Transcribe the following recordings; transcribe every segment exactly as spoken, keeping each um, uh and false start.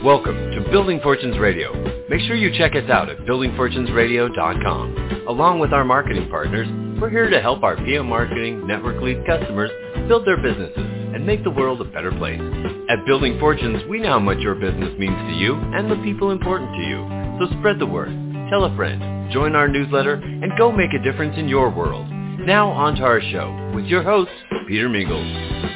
Welcome to Building Fortunes Radio. Make sure you check us out at building fortunes radio dot com. Along with our marketing partners, we're here to help our P M Marketing Network Lead customers build their businesses and make the world a better place. At Building Fortunes, we know how much your business means to you and the people important to you. So spread the word, tell a friend, join our newsletter, and go make a difference in your world. Now on to our show with your host, Peter Mingles.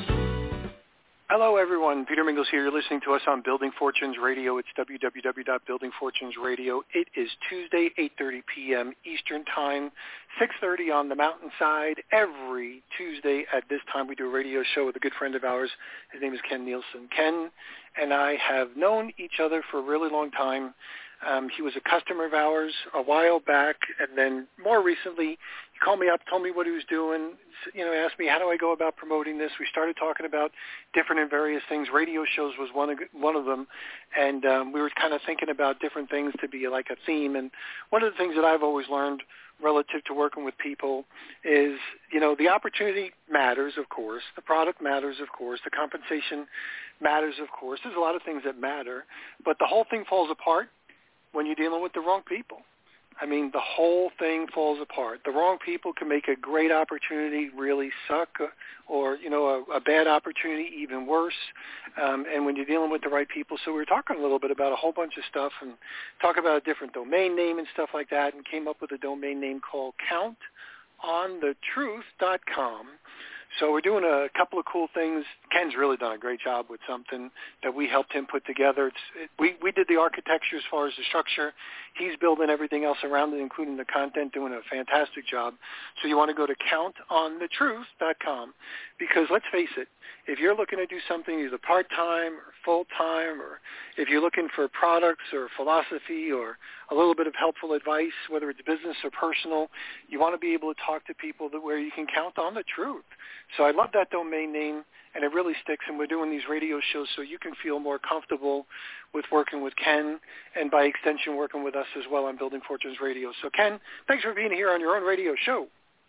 Hello, everyone. Peter Mingles here. You're listening to us on Building Fortunes Radio. It's w w w dot building fortunes radio. It is Tuesday, eight thirty p.m. Eastern Time, six thirty on the mountainside. Every Tuesday at this time, we do a radio show with a good friend of ours. His name is Ken Nielsen. Ken and I have known each other for a really long time. Um, he was a customer of ours a while back, and then more recently, he called me up, told me what he was doing, you know, asked me, how do I go about promoting this? We started talking about different and various things. Radio shows was one of, one of them, and um, we were kind of thinking about different things to be like a theme. And one of the things that I've always learned relative to working with people is, you know, the opportunity matters, of course. The product matters, of course. The compensation matters, of course. There's a lot of things that matter, but the whole thing falls apart when you're dealing with the wrong people. I mean, the whole thing falls apart. The wrong people can make a great opportunity really suck, or, you know, a, a bad opportunity even worse. Um, and when you're dealing with the right people, so we were talking a little bit about a whole bunch of stuff and talk about a different domain name and stuff like that, and came up with a domain name called count on the truth dot com. So we're doing a couple of cool things. Ken's really done a great job with something that we helped him put together. It's, it, we, we did the architecture as far as the structure. He's building everything else around it, including the content, doing a fantastic job. So you want to go to count on the truth dot com, because let's face it, if you're looking to do something either part-time or full-time, or if you're looking for products or philosophy or a little bit of helpful advice, whether it's business or personal, you want to be able to talk to people that where you can count on the truth. So I love that domain name, and it really sticks, and we're doing these radio shows so you can feel more comfortable with working with Ken, and by extension working with us as well on Building Fortunes Radio. So Ken, thanks for being here on your own radio show.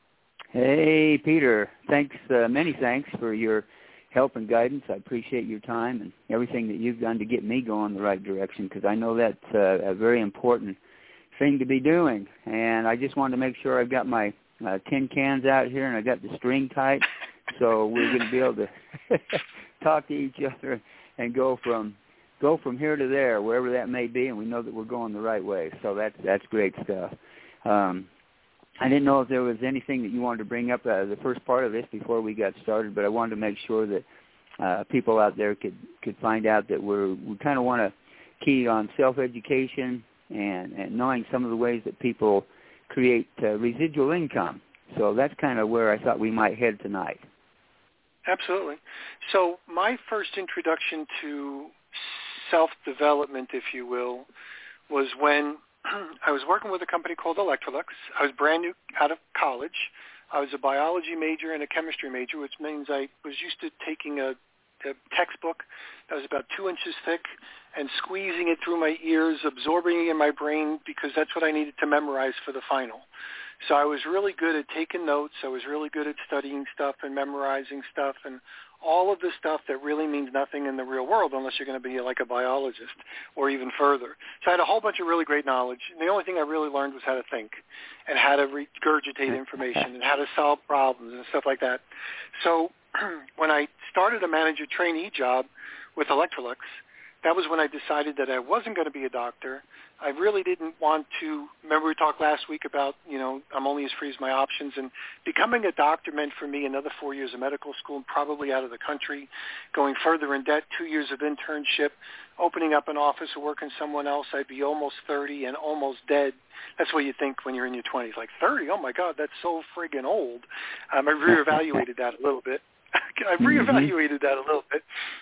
Hey, Peter. Thanks, uh, many thanks for your help and guidance. I appreciate your time and everything that you've done to get me going the right direction, because I know that's uh, a very important thing to be doing. And I just wanted to make sure I've got my uh, tin cans out here and I got the string tight, so we're going to be able to talk to each other and go from go from here to there, wherever that may be, and we know that we're going the right way. So that's that's great stuff. Um, I didn't know if there was anything that you wanted to bring up uh, the first part of this before we got started, but I wanted to make sure that uh, people out there could, could find out that we're, we kind of want to key on self-education and, and knowing some of the ways that people create uh, residual income. So that's kind of where I thought we might head tonight. Absolutely. So my first introduction to self-development, if you will, was when I was working with a company called Electrolux. I was brand new out of college. I was a biology major and a chemistry major, which means I was used to taking a, a textbook that was about two inches thick and squeezing it through my ears, absorbing it in my brain, because that's what I needed to memorize for the final. So I was really good at taking notes. I was really good at studying stuff and memorizing stuff and all of the stuff that really means nothing in the real world unless you're going to be like a biologist or even further. So I had a whole bunch of really great knowledge. And the only thing I really learned was how to think and how to regurgitate information and how to solve problems and stuff like that. So when I started a manager trainee job with Electrolux, that was when I decided that I wasn't going to be a doctor. I really didn't want to, remember we talked last week about, you know, I'm only as free as my options, and becoming a doctor meant for me another four years of medical school, probably out of the country, going further in debt, two years of internship, opening up an office or working someone else. I'd be almost thirty and almost dead. That's what you think when you're in your twenties, like thirty, oh my God, that's so friggin' old. Um, I reevaluated that a little bit. I reevaluated that a little bit,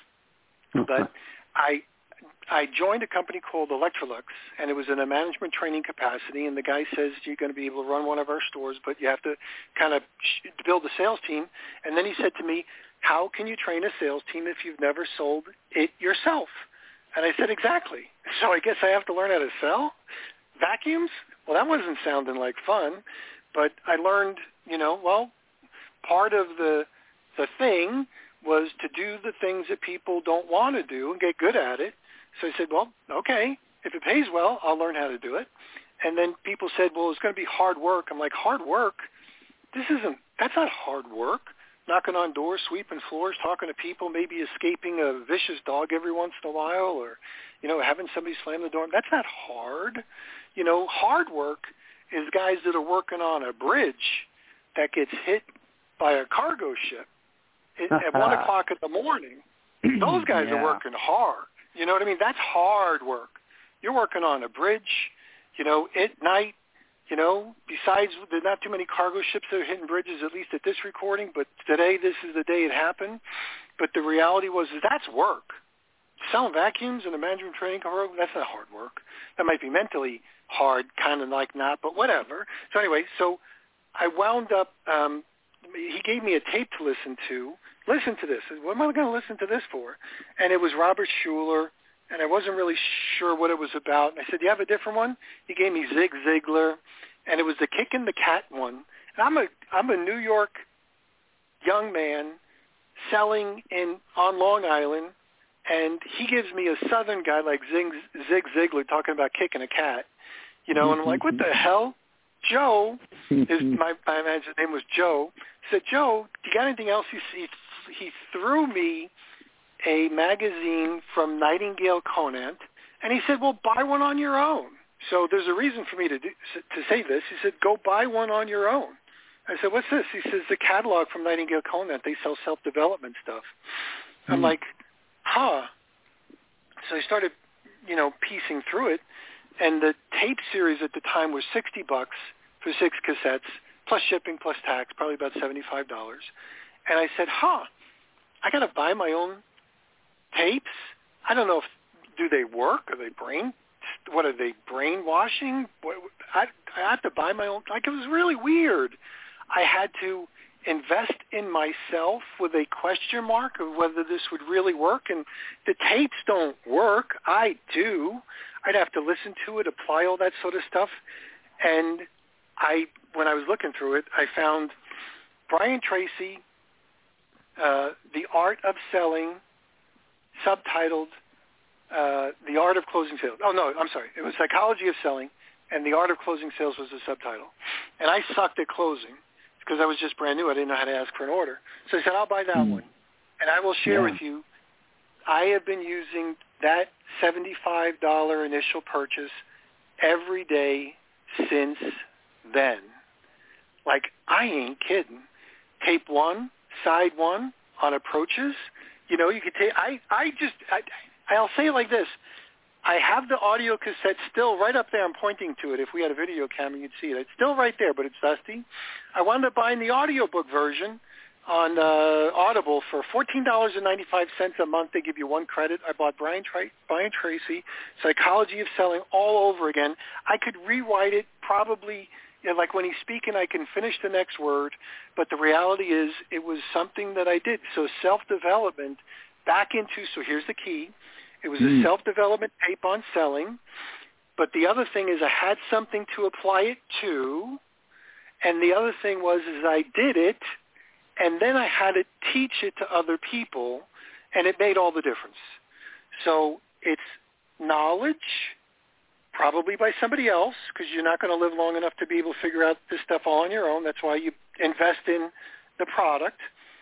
but I I joined a company called Electrolux, and it was in a management training capacity, and the guy says you're going to be able to run one of our stores, but you have to kind of build a sales team. And then he said to me, how can you train a sales team if you've never sold it yourself? And I said, exactly. So I guess I have to learn how to sell vacuums? Well, that wasn't sounding like fun, but I learned, you know, well, part of the the thing was to do the things that people don't want to do and get good at it, So I said, well, okay, if it pays well, I'll learn how to do it. And then people said, well, it's going to be hard work. I'm like, hard work? This isn't, that's not hard work. Knocking on doors, sweeping floors, talking to people, maybe escaping a vicious dog every once in a while, or, you know, having somebody slam the door. That's not hard. You know, hard work is guys that are working on a bridge that gets hit by a cargo ship at one o'clock in the morning. Those guys yeah. are working hard. You know what I mean? That's hard work. You're working on a bridge, you know, at night. You know, besides, there's not too many cargo ships that are hitting bridges, at least at this recording, but today, this is the day it happened. But the reality was is that's work. Selling vacuums in a management training program, that's not hard work. That might be mentally hard, kind of like not, but whatever. So anyway, so I wound up, um, he gave me a tape to listen to. Listen to this. What am I going to listen to this for? And it was Robert Schuller, and I wasn't really sure what it was about. And I said, do you have a different one? He gave me Zig Ziglar, and it was the Kicking the Cat one. And I'm a I'm a New York young man selling in on Long Island, and he gives me a Southern guy like Zig, Zig Ziglar talking about kicking a cat, you know, and I'm like, what the hell? Joe, his, my, my manager's name was Joe, said, Joe, do you got anything else? He, he, he threw me a magazine from Nightingale Conant, and he said, well, buy one on your own. So there's a reason for me to do, to say this. He said, go buy one on your own. I said, what's this? He says, the catalog from Nightingale Conant. They sell self-development stuff. Mm. I'm like, huh. So I started, you know, piecing through it, and the tape series at the time was sixty bucks for six cassettes, plus shipping, plus tax, probably about seventy-five dollars. And I said, huh, I got to buy my own tapes? I don't know if, do they work? Are they brain, what are they, brainwashing? What, I, I had to buy my own, like it was really weird. I had to invest in myself with a question mark of whether this would really work. And the tapes don't work. I do. I'd have to listen to it, apply all that sort of stuff. And I, when I was looking through it, I found Brian Tracy, uh, The Art of Selling, subtitled uh, The Art of Closing Sales. Oh, no, I'm sorry. It was Psychology of Selling, and The Art of Closing Sales was the subtitle. And I sucked at closing because I was just brand new. I didn't know how to ask for an order. So I said, I'll buy that mm. one. And I will share yeah. with you, I have been using that seventy-five dollars initial purchase every day since then. Like, I ain't kidding. Tape one, side one on approaches. You know, you could take, I, I just, I, I'll say it like this. I have the audio cassette still right up there. I'm pointing to it. If we had a video camera, you'd see it. It's still right there, but it's dusty. I wound up buying the audiobook version on uh, Audible for fourteen dollars and ninety-five cents a month. They give you one credit. I bought Brian, Tra- Brian Tracy, Psychology of Selling all over again. I could rewrite it probably, you know, like when he's speaking, I can finish the next word, but the reality is it was something that I did. So self-development back into, so here's the key. It was mm. a self-development tape on selling, but the other thing is I had something to apply it to, and the other thing was is I did it, and then I had to teach it to other people, and it made all the difference. So it's knowledge, probably by somebody else, because you're not going to live long enough to be able to figure out this stuff all on your own. That's why you invest in the product.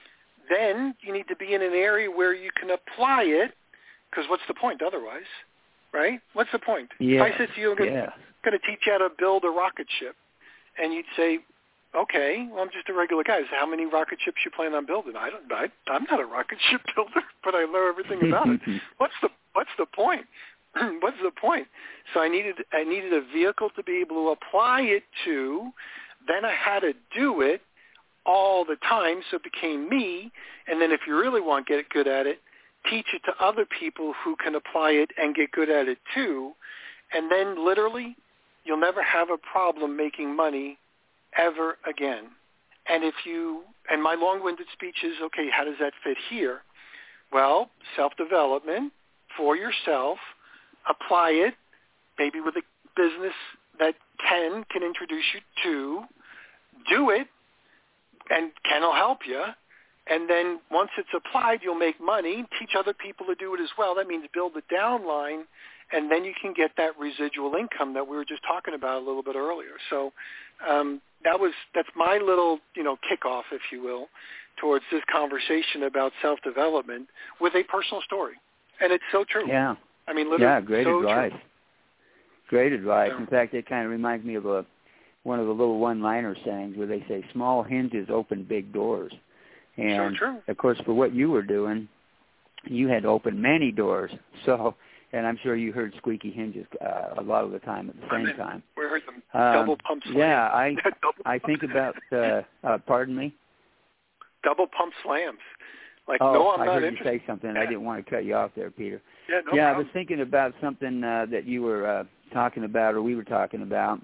Then you need to be in an area where you can apply it, because what's the point otherwise, right? What's the point? Yeah. If I said to you, I'm going yeah. to teach you how to build a rocket ship, and you'd say, okay, well, I'm just a regular guy. So how many rocket ships you plan on building? I don't. I, I'm not a rocket ship builder, but I know everything about it. What's the What's the point? What's the point? So I needed I needed a vehicle to be able to apply it to. Then I had to do it all the time, so it became me. And then if you really want to get good at it, teach it to other people who can apply it and get good at it too. And then literally, you'll never have a problem making money ever again. And if you, and my long-winded speech is, okay, how does that fit here? Well, self-development for yourself, apply it, maybe with a business that Ken can introduce you to, do it, and Ken will help you, And then once it's applied, you'll make money, teach other people to do it as well. That means build the downline, and then you can get that residual income that we were just talking about a little bit earlier. So um, that was that's my little, you know, kickoff, if you will, towards this conversation about self-development with a personal story. And it's so true. Yeah. I mean, literally, yeah, great so advice. True. Great advice. Yeah. In fact, it kind of reminds me of a one of the little one-liner sayings where they say, small hinges open big doors. And, so true. of course, for what you were doing, you had to open many doors. So, and I'm sure you heard squeaky hinges uh, a lot of the time at the same I mean, time. We heard them Um, double pump slams. Yeah, I double I think about, uh, uh, pardon me? Double pump slams. Like, oh, no, I'm I not heard interested. you say something. Yeah. I didn't want to cut you off there, Peter. Yeah, no yeah, problem. I was thinking about something uh, that you were uh, talking about, or we were talking about,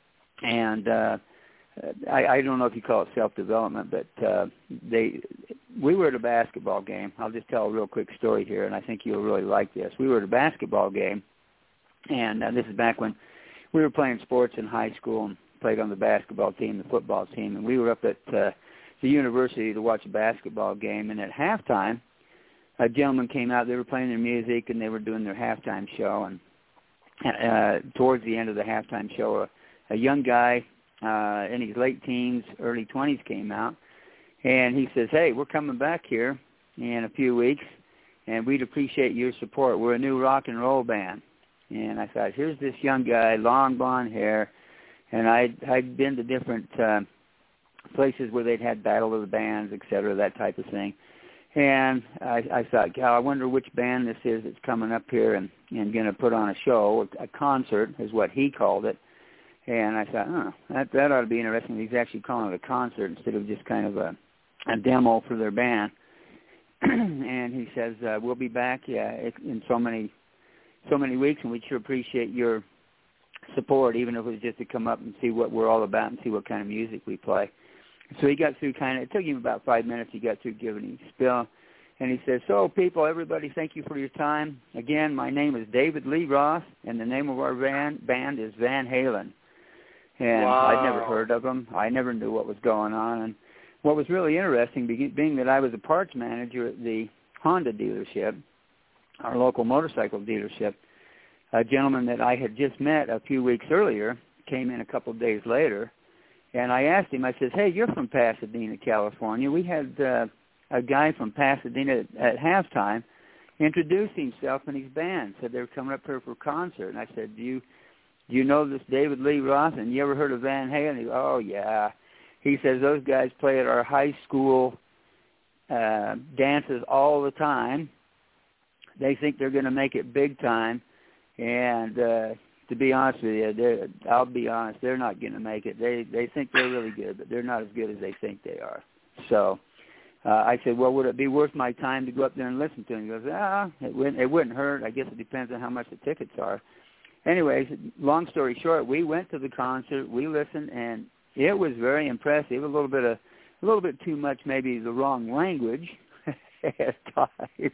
and uh, I, I don't know if you call it self-development, but uh, they we were at a basketball game. I'll just tell a real quick story here, and I think you'll really like this. We were at a basketball game, and uh, this is back when we were playing sports in high school and played on the basketball team, the football team, and we were up at uh, the university to watch a basketball game, and at halftime, a gentleman came out. They were playing their music, and they were doing their halftime show, and uh, towards the end of the halftime show, a, a young guy uh, in his late teens, early twenties came out, and he says, hey, we're coming back here in a few weeks, and we'd appreciate your support. We're a new rock and roll band. And I thought, here's this young guy, long blonde hair, and I'd, I'd been to different uh, places where they'd had Battle of the Bands, et cetera, that type of thing. And I, I thought, God, I wonder which band this is that's coming up here and, and going to put on a show, a concert is what he called it. And I thought, oh, that, that ought to be interesting. He's actually calling it a concert instead of just kind of a, a demo for their band. And he says, uh, we'll be back yeah, in so many so many weeks, and we'd sure appreciate your support, even if it was just to come up and see what we're all about and see what kind of music we play. So he got through kind of, it took him about five minutes, he got through giving his spiel, and he says, so people, everybody, thank you for your time. Again, my name is David Lee Roth, and the name of our band, band is Van Halen. And wow. I'd never heard of them. I never knew what was going on. And what was really interesting, being that I was a parts manager at the Honda dealership, our local motorcycle dealership, a gentleman that I had just met a few weeks earlier came in a couple of days later, and I asked him, I says, hey, you're from Pasadena, California. We had uh, a guy from Pasadena at, at halftime introduce himself and his band, said they were coming up here for a concert. And I said, do you do you know this David Lee Roth, and you ever heard of Van Halen? He goes, oh, yeah. He says, those guys play at our high school uh, dances all the time. They think they're going to make it big time, and uh, to be honest with you, I'll be honest, they're not going to make it. They they think they're really good, but they're not as good as they think they are. So uh, I said, well, would it be worth my time to go up there and listen to him? He goes, ah, it wouldn't, it wouldn't hurt. I guess it depends on how much the tickets are. Anyways, long story short, we went to the concert, we listened, and it was very impressive. A little bit of, a little bit too much, maybe the wrong language at times.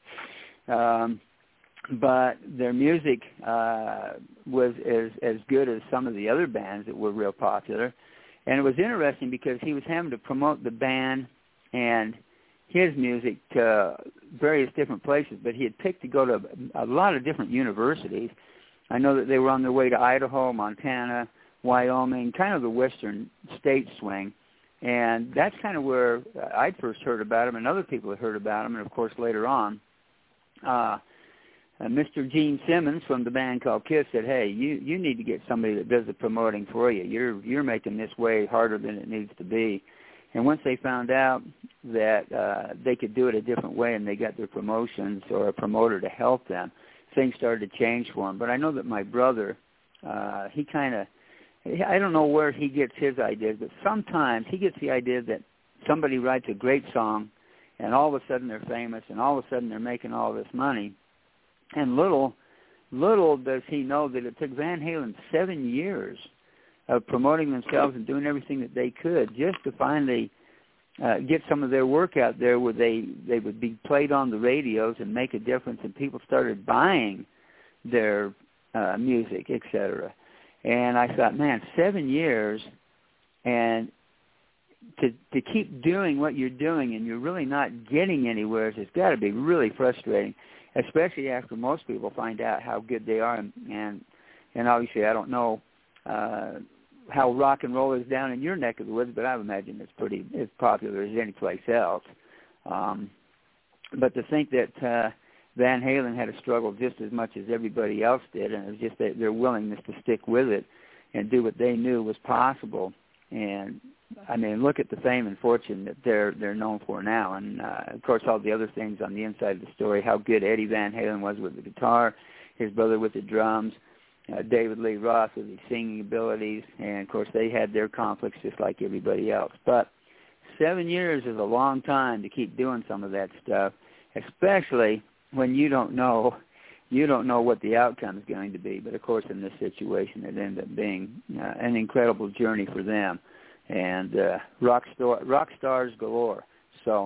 Um, but their music uh, was as, as good as some of the other bands that were real popular. And it was interesting because he was having to promote the band and his music to various different places, but he had picked to go to a lot of different universities. I know that they were on their way to Idaho, Montana, Wyoming, kind of the western state swing. And that's kind of where I'd first heard about him, and other people had heard about him, and, of course, later on, Uh, uh, Mister Gene Simmons from the band called Kiss said, hey, you, you need to get somebody that does the promoting for you. You're you're making this way harder than it needs to be. And once they found out that uh, they could do it a different way and they got their promotions or a promoter to help them, things started to change for them. But I know that my brother, uh, he kind of, I don't know where he gets his ideas, but sometimes he gets the idea that somebody writes a great song and all of a sudden they're famous, and all of a sudden they're making all this money. And little, little does he know that it took Van Halen seven years of promoting themselves and doing everything that they could just to finally uh, get some of their work out there where they, they would be played on the radios and make a difference, and people started buying their uh, music, et cetera. And I thought, man, seven years, and to to keep doing what you're doing and you're really not getting anywhere, it's got to be really frustrating, especially after most people find out how good they are. And and, and obviously, I don't know uh, how rock and roll is down in your neck of the woods, but I would imagine it's pretty as popular as any place else. Um, but to think that uh, Van Halen had to struggle just as much as everybody else did, and it was just that their willingness to stick with it and do what they knew was possible. And I mean, look at the fame and fortune that they're they're known for now, and uh, of course all the other things on the inside of the story. How good Eddie Van Halen was with the guitar, his brother with the drums, uh, David Lee Roth with his singing abilities, and of course they had their conflicts just like everybody else. But seven years is a long time to keep doing some of that stuff, especially when you don't know. You don't know what the outcome is going to be, but of course in this situation it ended up being uh, an incredible journey for them, and uh, rock, star, rock stars galore. So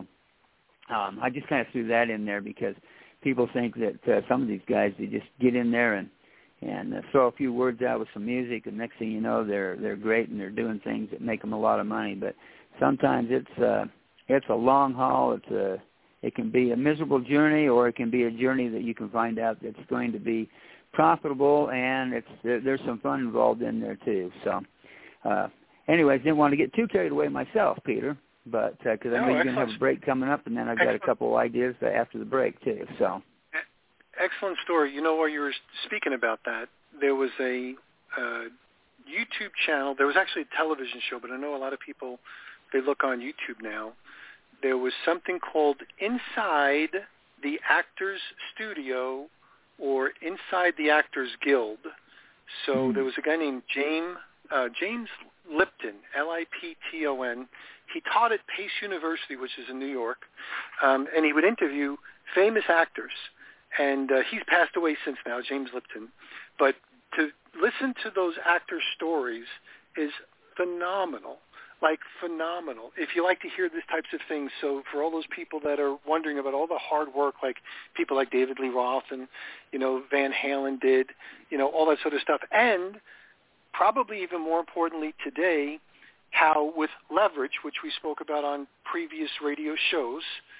um, I just kind of threw that in there because people think that uh, some of these guys, they just get in there and, and uh, throw a few words out with some music, and next thing you know they're they're great and they're doing things that make them a lot of money. But sometimes it's uh, it's a long haul. It's a It can be a miserable journey, or it can be a journey that you can find out that's going to be profitable, and it's there, there's some fun involved in there too. So, uh, anyways, didn't want to get too carried away myself, Peter, but because uh, I know no, you're going to have a break coming up, and then I've got excellent. a couple of ideas after the break too. So, excellent story. You know, while you were speaking about that, there was a uh, YouTube channel. There was actually a television show, but I know a lot of people, they look on YouTube now. There was something called Inside the Actors Studio or Inside the Actors Guild. So mm. there was a guy named James, uh, James Lipton, L I P T O N. He taught at Pace University, which is in New York, um, and he would interview famous actors. And uh, he's passed away since now, James Lipton. But to listen to those actor stories is phenomenal. Like phenomenal. If you like to hear these types of things, so for all those people that are wondering about all the hard work, like people like David Lee Roth and, you know, Van Halen did, you know, all that sort of stuff. And probably even more importantly today, how with leverage, which we spoke about on previous radio shows,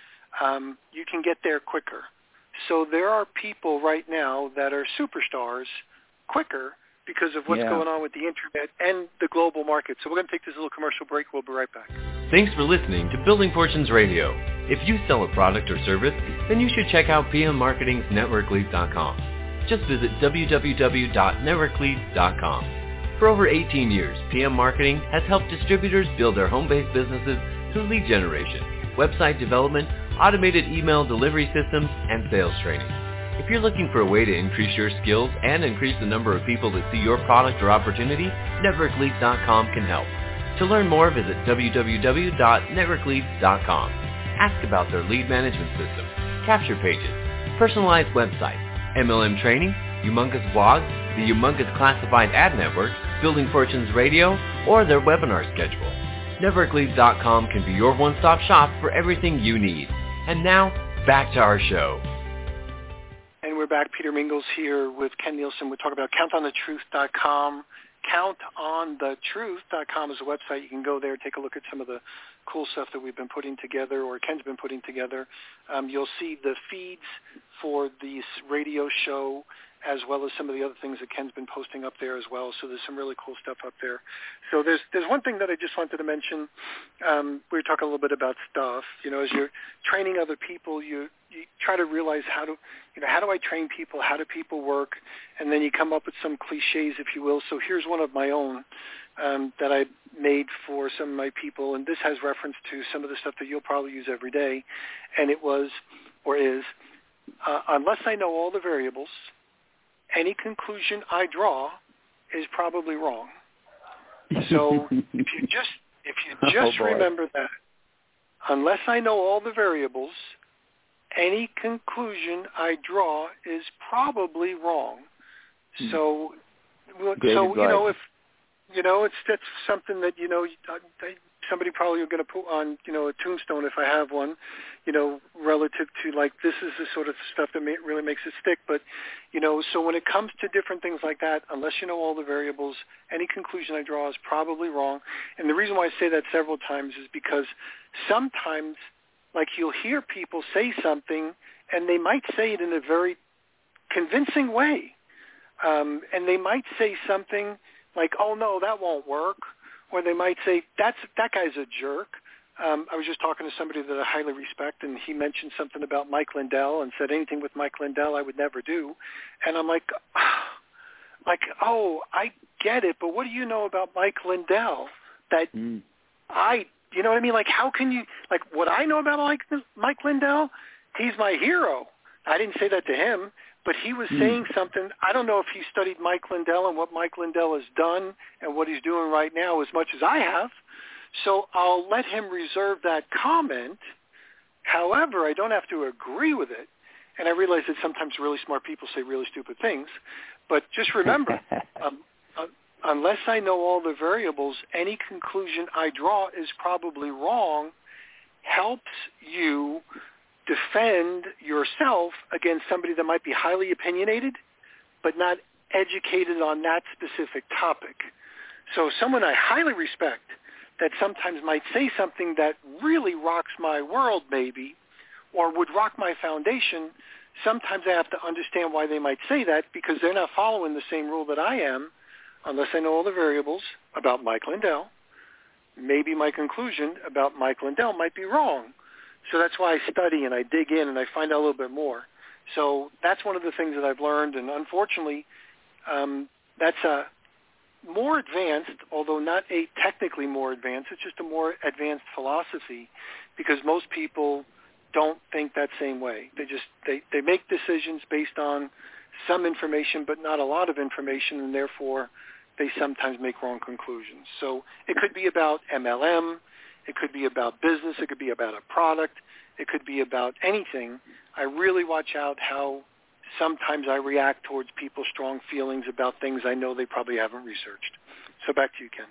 um, you can get there quicker. So there are people right now that are superstars quicker because of what's yeah. going on with the internet and the global market. So we're going to take this little commercial break. We'll be right back. Thanks for listening to Building Fortunes Radio. If you sell a product or service, then you should check out P M Marketing's Network Leads dot com. Just visit w w w dot network leads dot com. For over eighteen years, P M Marketing has helped distributors build their home-based businesses through lead generation, website development, automated email delivery systems, and sales training. If you're looking for a way to increase your skills and increase the number of people that see your product or opportunity, Network Leads dot com can help. To learn more, visit w w w dot network leads dot com. Ask about their lead management system, capture pages, personalized websites, M L M training, Humongous Blog, the Humongous Classified Ad Network, Building Fortunes Radio, or their webinar schedule. Network Leads dot com can be your one-stop shop for everything you need. And now, back to our show. And we're back. Peter Mingles here with Ken Nielsen. We're talking about count on the truth dot com. count on the truth dot com is a website. You can go there, take a look at some of the cool stuff that we've been putting together, or Ken's been putting together. Um, you'll see the feeds for this radio show, as well as some of the other things that Ken's been posting up there as well. So there's some really cool stuff up there. So there's there's one thing that I just wanted to mention. Um, we were talking a little bit about stuff. You know, as you're training other people, you you try to realize how to, you know, how do I train people? How do people work? And then you come up with some cliches, if you will. So here's one of my own um, that I made for some of my people, and this has reference to some of the stuff that you'll probably use every day. And it was, or is, uh, unless I know all the variables, any conclusion I draw is probably wrong. So if you just if you just oh remember that, unless I know all the variables, any conclusion I draw is probably wrong. So, Great so advice. you know, if you know, it's that's something that you know. I, I somebody probably going to put on, you know, a tombstone if I have one, you know, relative to like this is the sort of stuff that may, really makes it stick. But, you know, so when it comes to different things like that, unless you know all the variables, any conclusion I draw is probably wrong. And the reason why I say that several times is because sometimes, like, you'll hear people say something and they might say it in a very convincing way. Um, and they might say something like, oh, no, that won't work. Or they might say, that's that guy's a jerk. Um, I was just talking to somebody that I highly respect, and he mentioned something about Mike Lindell and said anything with Mike Lindell I would never do. And I'm like, like, oh, I get it, but what do you know about Mike Lindell that mm. I, you know what I mean? Like, how can you, like, what I know about Mike, Mike Lindell, he's my hero. I didn't say that to him. But he was saying something. I don't know if he studied Mike Lindell and what Mike Lindell has done and what he's doing right now as much as I have. So I'll let him reserve that comment. However, I don't have to agree with it. And I realize that sometimes really smart people say really stupid things. But just remember, um, uh, unless I know all the variables, any conclusion I draw is probably wrong. Helps you defend yourself against somebody that might be highly opinionated but not educated on that specific topic. So someone I highly respect that sometimes might say something that really rocks my world maybe or would rock my foundation, sometimes I have to understand why they might say that because they're not following the same rule that I am unless I know all the variables about Mike Lindell. Maybe my conclusion about Mike Lindell might be wrong. So that's why I study and I dig in and I find out a little bit more. So that's one of the things that I've learned, and unfortunately, um, that's a more advanced, although not a technically more advanced, it's just a more advanced philosophy because most people don't think that same way. They just, they, they make decisions based on some information but not a lot of information, and therefore they sometimes make wrong conclusions. So it could be about M L M, it could be about business. It could be about a product. It could be about anything. I really watch out how sometimes I react towards people's strong feelings about things I know they probably haven't researched. So back to you, Ken.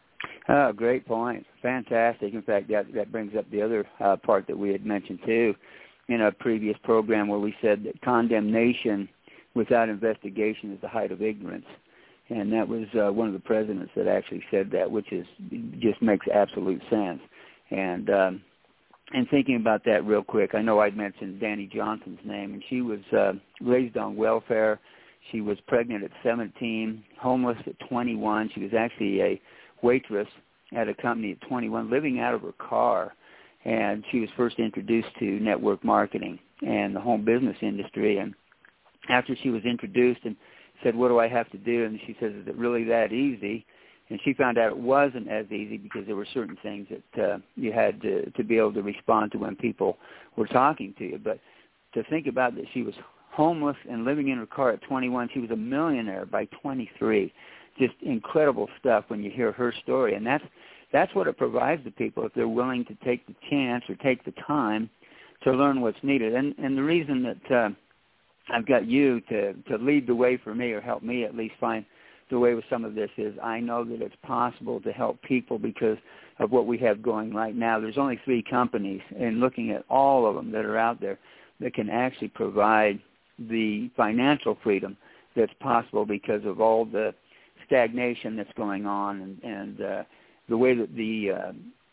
Oh, great point. Fantastic. In fact, that, that brings up the other uh, part that we had mentioned, too, in a previous program where we said that condemnation without investigation is the height of ignorance. And that was uh, one of the presidents that actually said that, which is just makes absolute sense. And um, and thinking about that real quick, I know I'd mentioned Danny Johnson's name, and she was uh, raised on welfare. She was pregnant at seventeen, homeless at twenty-one. She was actually a waitress at a company at twenty-one, living out of her car. And she was first introduced to network marketing and the home business industry. And after she was introduced and said, what do I have to do? And she says, is it really that easy? And she found out it wasn't as easy because there were certain things that uh, you had to, to be able to respond to when people were talking to you. But to think about that she was homeless and living in her car at twenty-one, she was a millionaire by twenty-three. Just incredible stuff when you hear her story. And that's, that's what it provides to people if they're willing to take the chance or take the time to learn what's needed. And, and the reason that uh, I've got you to, to lead the way for me or help me at least find the way with some of this is I know that it's possible to help people because of what we have going right now. There's only three companies, and looking at all of them that are out there that can actually provide the financial freedom that's possible because of all the stagnation that's going on and, and uh, the way that the uh,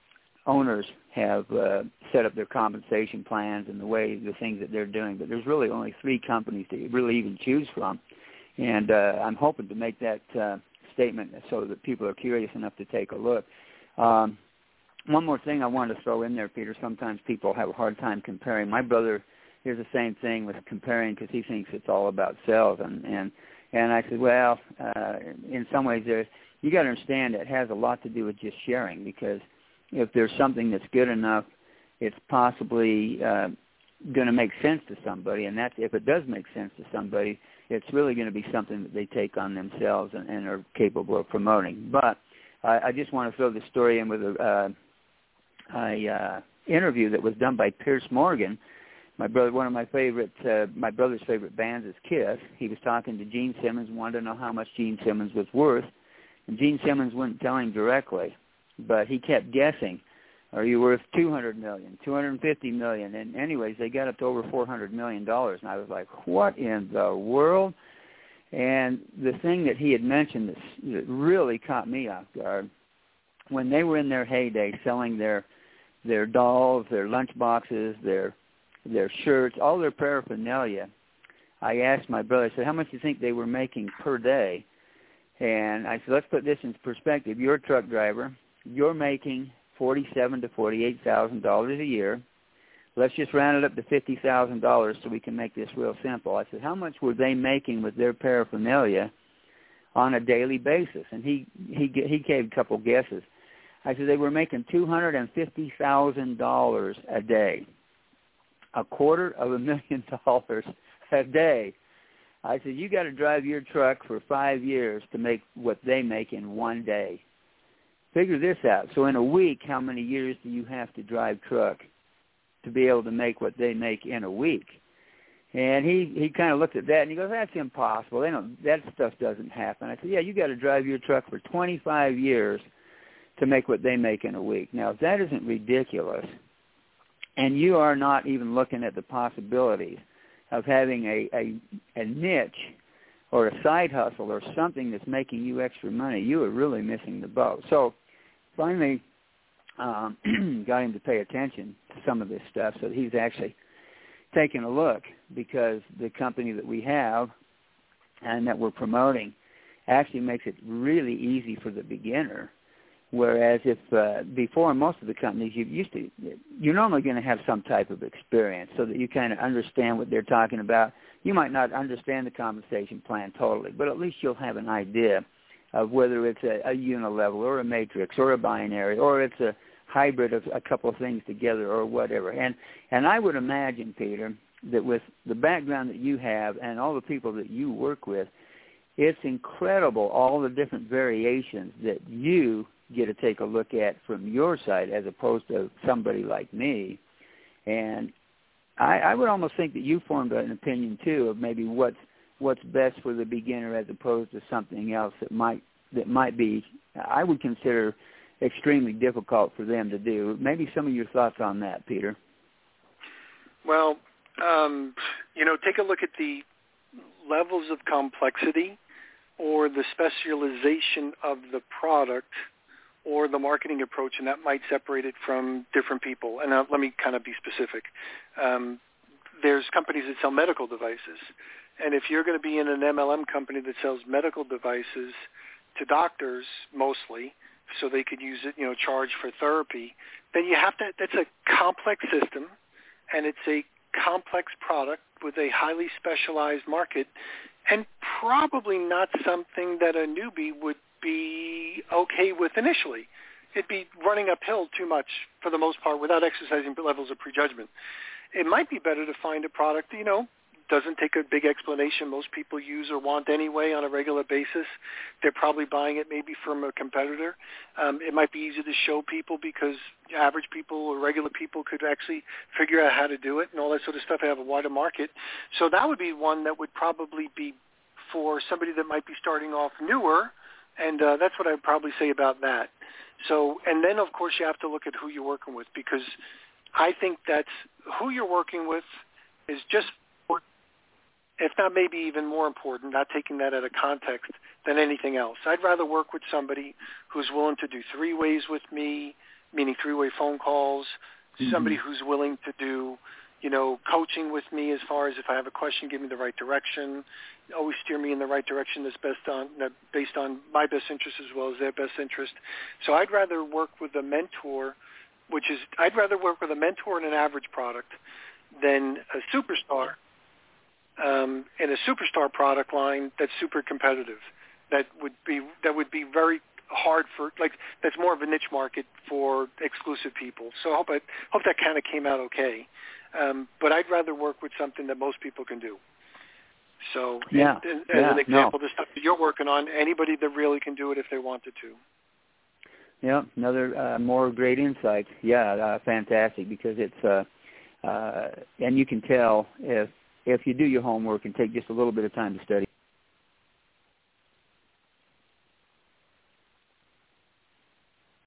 owners have uh, set up their compensation plans and the way the things that they're doing. But there's really only three companies to really even choose from. And uh, I'm hoping to make that uh, statement so that people are curious enough to take a look. Um, one more thing I wanted to throw in there, Peter. Sometimes people have a hard time comparing. My brother hears the same thing with comparing because he thinks it's all about sales. And, and, and I said, well, uh, in some ways, there, you got to understand it has a lot to do with just sharing because if there's something that's good enough, it's possibly uh, going to make sense to somebody. And that's, if it does make sense to somebody, it's really going to be something that they take on themselves and, and are capable of promoting. But I, I just want to throw the story in with a, uh, a uh, interview that was done by Pierce Morgan. My brother, one of my favorite, uh, my brother's favorite bands is Kiss. He was talking to Gene Simmons, wanted to know how much Gene Simmons was worth, and Gene Simmons wouldn't tell him directly. but he kept guessing. Are you worth two hundred million dollars, two hundred fifty million dollars? And anyways, they got up to over four hundred million dollars. And I was like, what in the world? And the thing that he had mentioned that, that really caught me off guard, when they were in their heyday selling their their dolls, their lunch boxes, their their shirts, all their paraphernalia, I asked my brother, I said, how much do you think they were making per day? And I said, let's put this in perspective. You're a truck driver. You're making forty-seven thousand to forty-eight thousand dollars a year. Let's just round it up to fifty thousand dollars so we can make this real simple. I said, how much were they making with their paraphernalia on a daily basis? And he he he gave a couple guesses. I said they were making two hundred fifty thousand dollars a day, a quarter of a million dollars a day. I said, you got to drive your truck for five years to make what they make in one day. Figure this out. So in a week, how many years do you have to drive truck to be able to make what they make in a week? And he, he kind of looked at that, and he goes, that's impossible. They don't, that stuff doesn't happen. I said, yeah, you got to drive your truck for twenty-five years to make what they make in a week. Now, if that isn't ridiculous, and you are not even looking at the possibilities of having a, a, a niche or a side hustle or something that's making you extra money, you are really missing the boat. So finally um, got him to pay attention to some of this stuff, so he's actually taking a look, because the company that we have and that we're promoting actually makes it really easy for the beginner. Whereas if uh, before most of the companies you used to, you're normally going to have some type of experience so that you kind of understand what they're talking about. You might not understand the compensation plan totally, but at least you'll have an idea of whether it's a, a unilevel or a matrix or a binary, or it's a hybrid of a couple of things together or whatever. And and I would imagine, Peter, that with the background that you have and all the people that you work with, it's incredible all the different variations that you get to take a look at from your side as opposed to somebody like me. And I, I would almost think that you formed an opinion, too, of maybe what's what's best for the beginner as opposed to something else that might that might be, I would consider, extremely difficult for them to do. Maybe some of your thoughts on that, Peter. Well, um, you know, take a look at the levels of complexity or the specialization of the product or the marketing approach, and that might separate it from different people. And now let me kind of be specific. Um, there's companies that sell medical devices, and if you're going to be in an M L M company that sells medical devices to doctors mostly, so they could use it, you know, charge for therapy, then you have to, that's a complex system, and it's a complex product with a highly specialized market, and probably not something that a newbie would be okay with initially. It'd be running uphill too much for the most part without exercising levels of prejudgment. It might be better to find a product, you know, doesn't take a big explanation. Most people use or want anyway on a regular basis. They're probably buying it maybe from a competitor. Um, it might be easy to show people because average people or regular people could actually figure out how to do it and all that sort of stuff. They have a wider market. So that would be one that would probably be for somebody that might be starting off newer, and uh, that's what I would probably say about that. So, and then, of course, you have to look at who you're working with, because I think that's who you're working with is just, if not maybe even more important, not taking that out of context, than anything else. I'd rather work with somebody who's willing to do three ways with me, meaning three-way phone calls, mm-hmm. somebody who's willing to do, you know, coaching with me as far as if I have a question, give me the right direction, always steer me in the right direction that's best on, based on my best interest as well as their best interest. So I'd rather work with a mentor, which is, I'd rather work with a mentor in an average product than a superstar um, in a superstar product line that's super competitive. That would be that would be very hard for, like, that's more of a niche market for exclusive people. So I hope I hope that kind of came out okay. Um, but I'd rather work with something that most people can do. So yeah, and, and, as yeah, an example, no. the stuff that you're working on, anybody that really can do it if they wanted to. Yeah, another uh, more great insights. Yeah, uh, fantastic, because it's uh, uh, and you can tell if if you do your homework and take just a little bit of time to study.